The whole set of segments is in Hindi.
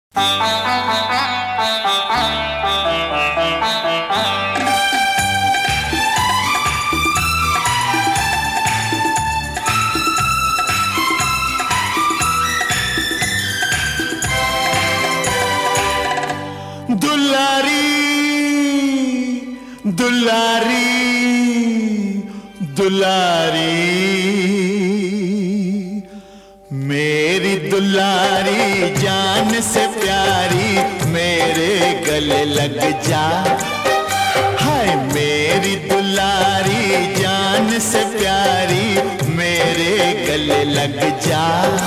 दुलारी दुलारी दुलारी मेरी दुलारी जान से प्यारी मेरे गले लग जा। हाय मेरी दुलारी जान से प्यारी मेरे गले लग जा।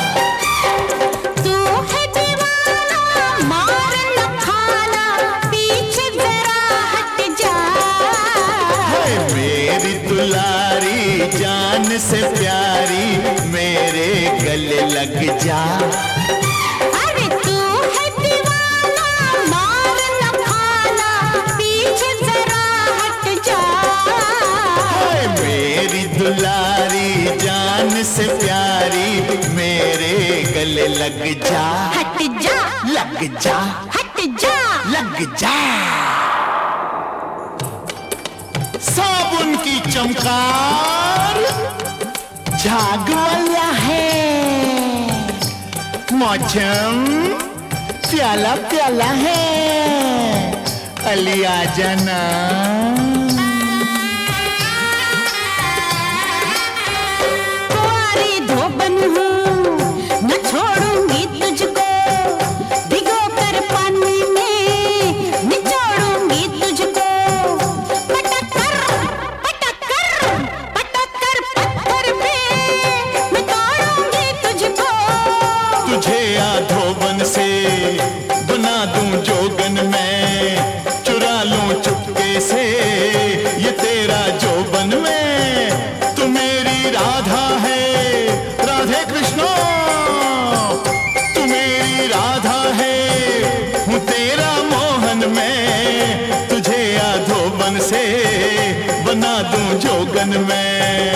दुलारी जान से प्यारी मेरे गले लग जा। अरे तू है दीवाना मार न खाना पीछे जरा हट जा। मेरी दुलारी जान से प्यारी मेरे गले लग जा। हट जा लग जा हट जा लग जा। साबुन की चमकार झाग वाला है, मौसम प्याला प्याला है। अली आ जाना। कुंवारी धोबन हूँ न छोड़ूंगी तुझको, भिगो कर पानी में निचोड़ूंगी तुझको। पटक कर पत्थर पे मैं तोड़ूंगी तुझको। तुझे आधोबन से बना दूं जोगन में, चुरा लूं चुपके से ये तेरा जोबन में। तू मेरी राधा है राधे कृष्ण, तू मेरी राधा है हूँ तेरा मोहन में। तुझे आधोबन से बना दूं जोगन में।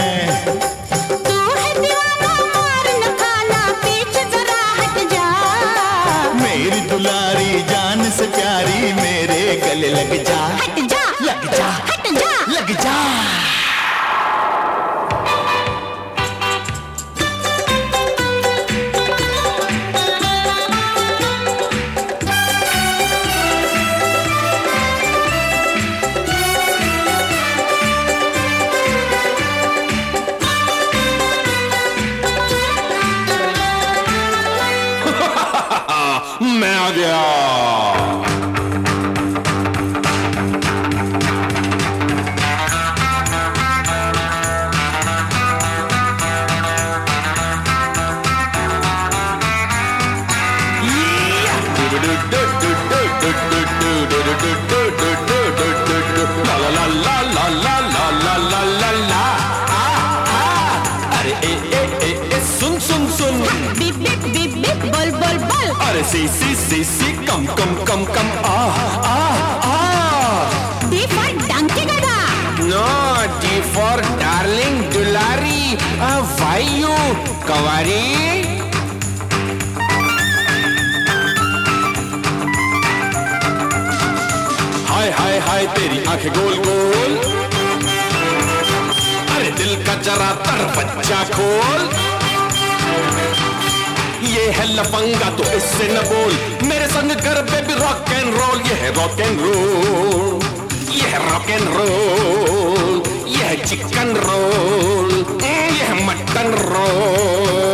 दुलारी जान से प्यारी मेरे गले लग जा। हट जा लग जा हट जा लग जा। मैं आ गया। सुन सुन सुन बिप बिप बिप बिप बोल बोल बोल। अरे सी कम कम कम कम आ आ आ। डी फॉर डंकी गधा। नो डी फॉर डार्लिंग दुलारी वायु कवारी। हाय हाय हाय तेरी आंखें गोल गोल, अरे दिल का जरा तरवज्जा खोल। ये है लफंगा तो इससे न बोल, मेरे संग कर बेबी रॉक एंड रोल। ये है रॉक एंड रोल, ये है रॉक एंड रोल, ये है चिकन रोल, ये है मटन रोल।